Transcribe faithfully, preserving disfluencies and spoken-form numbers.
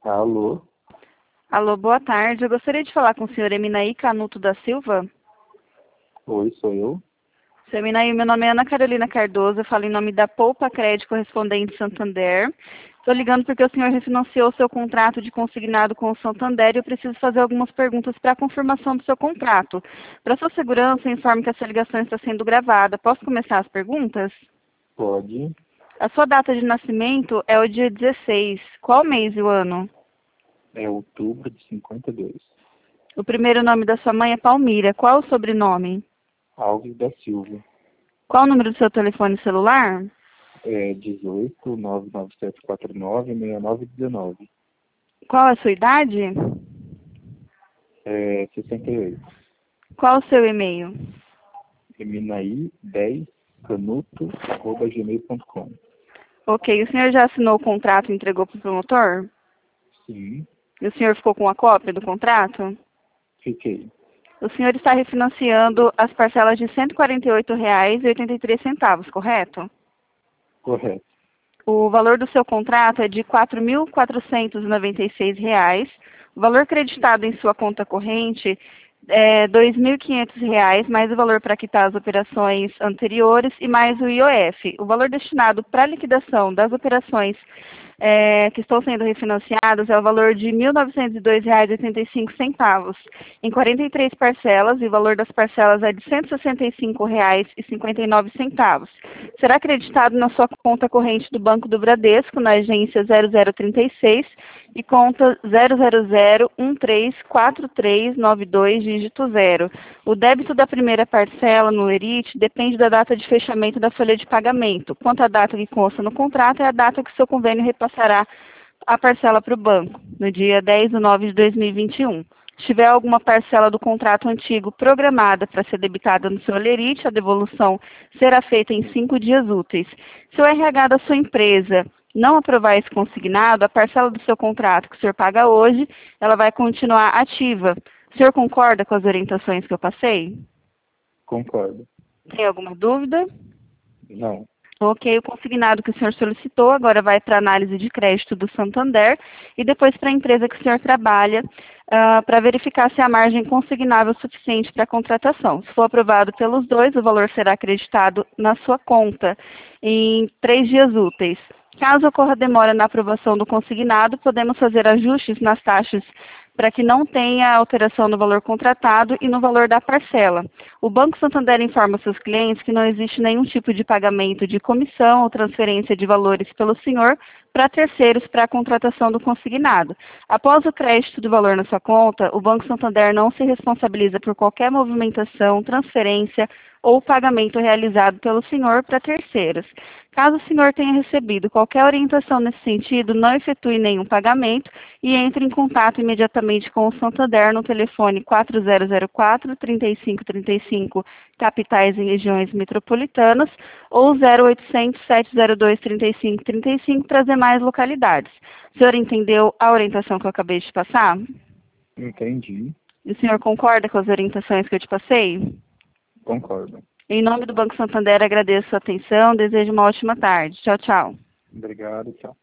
Alô? Alô, boa tarde. Eu gostaria de falar com o senhor Eminaí Canuto da Silva. Oi, sou eu. Senhor Eminaí, meu nome é Ana Carolina Cardoso, eu falo em nome da Poupa Crédito Correspondente Santander. Estou ligando porque o senhor refinanciou seu contrato de consignado com o Santander e eu preciso fazer algumas perguntas para a confirmação do seu contrato. Para sua segurança, eu informo que essa ligação está sendo gravada. Posso começar as perguntas? Pode. A sua data de nascimento é o dia dezesseis. Qual mês e o ano? É outubro de cinquenta e dois. O primeiro nome da sua mãe é Palmira. Qual o sobrenome? Alves da Silva. Qual o número do seu telefone celular? É dezoito, nove nove sete quatro nove, seis nove um nove. Qual a sua idade? É sessenta e oito. Qual o seu e-mail? eminaí dez canuto arroba gmail ponto com. Ok, o senhor já assinou o contrato e entregou para o promotor? Sim, E o senhor ficou com a cópia do contrato? fiquei. O senhor está refinanciando as parcelas de cento e quarenta e oito reais e oitenta e três centavos, correto? Correto. O valor do seu contrato é de quatro mil quatrocentos e noventa e seis reais. O valor creditado em sua conta corrente é dois mil e quinhentos reais, mais o valor para quitar as operações anteriores e mais o I O F. O valor destinado para a liquidação das operações é, que estão sendo refinanciadas é o valor de mil novecentos e dois reais e oitenta e cinco centavos, em quarenta e três parcelas, e o valor das parcelas é de cento e sessenta e cinco reais e cinquenta e nove centavos. Será acreditado na sua conta corrente do Banco do Bradesco, na agência zero zero trinta e seis e conta zero zero zero um três quatro três nove dois, dígito zero. O débito da primeira parcela no Lerite depende da data de fechamento da folha de pagamento. Quanto à data que consta no contrato, é a data que o seu convênio repassará a parcela para o banco, no dia dez de nove de dois mil e vinte e um. Se tiver alguma parcela do contrato antigo programada para ser debitada no seu Lerite, a devolução será feita em cinco dias úteis. Se o R H da sua empresa não aprovar esse consignado, a parcela do seu contrato que o senhor paga hoje, ela vai continuar ativa. O senhor concorda com as orientações que eu passei? Concordo. Tem alguma dúvida? Não. Ok, o consignado que o senhor solicitou agora vai para a análise de crédito do Santander e depois para a empresa que o senhor trabalha uh, para verificar se a margem consignável é suficiente para a contratação. Se for aprovado pelos dois, o valor será acreditado na sua conta em três dias úteis. Caso ocorra demora na aprovação do consignado, podemos fazer ajustes nas taxas para que não tenha alteração no valor contratado e no valor da parcela. O Banco Santander informa seus clientes que não existe nenhum tipo de pagamento de comissão ou transferência de valores pelo senhor para terceiros para a contratação do consignado. Após o crédito do valor na sua conta, o Banco Santander não se responsabiliza por qualquer movimentação, transferência ou pagamento realizado pelo senhor para terceiros. Caso o senhor tenha recebido qualquer orientação nesse sentido, não efetue nenhum pagamento e entre em contato imediatamente com o Santander no telefone quatro zero zero quatro, trinta e cinco trinta e cinco, capitais e regiões metropolitanas, ou zero oitocentos, sete zero dois, trinta e cinco trinta e cinco para as demais localidades. O senhor entendeu a orientação que eu acabei de passar? Entendi. E o senhor concorda com as orientações que eu te passei? Concordo. Em nome do Banco Santander, agradeço a sua atenção, desejo uma ótima tarde. Tchau, tchau. Obrigado, tchau.